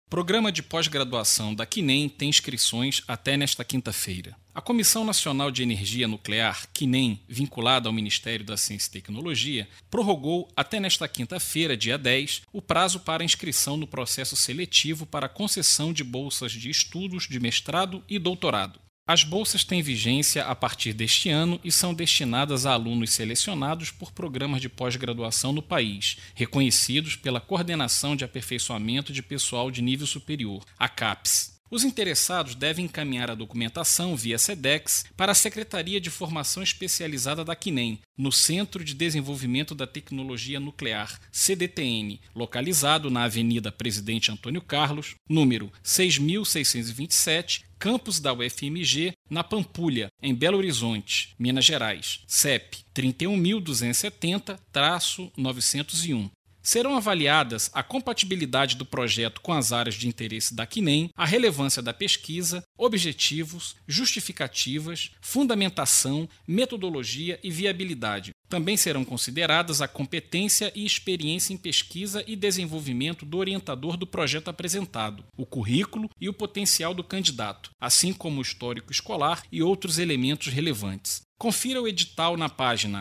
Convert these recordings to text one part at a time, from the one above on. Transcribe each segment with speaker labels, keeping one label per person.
Speaker 1: Programa de pós-graduação da CNEM tem inscrições até nesta quinta-feira. A Comissão Nacional de Energia Nuclear, CNEM, vinculada ao Ministério da Ciência e Tecnologia, prorrogou até nesta quinta-feira, dia 10, o prazo para inscrição no processo seletivo para concessão de bolsas de estudos de mestrado e doutorado. As bolsas têm vigência a partir deste ano e são destinadas a alunos selecionados por programas de pós-graduação no país, reconhecidos pela Coordenação de Aperfeiçoamento de Pessoal de Nível Superior, a CAPES. Os interessados devem encaminhar a documentação via SEDEX para a Secretaria de Formação Especializada da CNEM, no Centro de Desenvolvimento da Tecnologia Nuclear, CDTN, localizado na Avenida Presidente Antônio Carlos, número 6.627, campus da UFMG, na Pampulha, em Belo Horizonte, Minas Gerais, CEP 31.270-901. Serão avaliadas a compatibilidade do projeto com as áreas de interesse da CNEM, a relevância da pesquisa, objetivos, justificativas, fundamentação, metodologia e viabilidade. Também serão consideradas a competência e experiência em pesquisa e desenvolvimento do orientador do projeto apresentado, o currículo e o potencial do candidato, assim como o histórico escolar e outros elementos relevantes. Confira o edital na página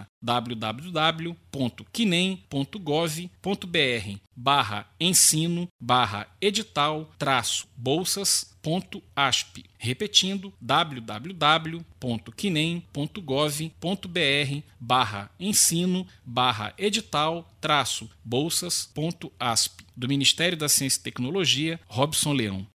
Speaker 1: www.cnem.gov.br/ensino/edital-bolsas.asp. Repetindo, www.cnem.gov.br/ensino/edital-bolsas.asp. Do Ministério da Ciência e Tecnologia, Robson Leão.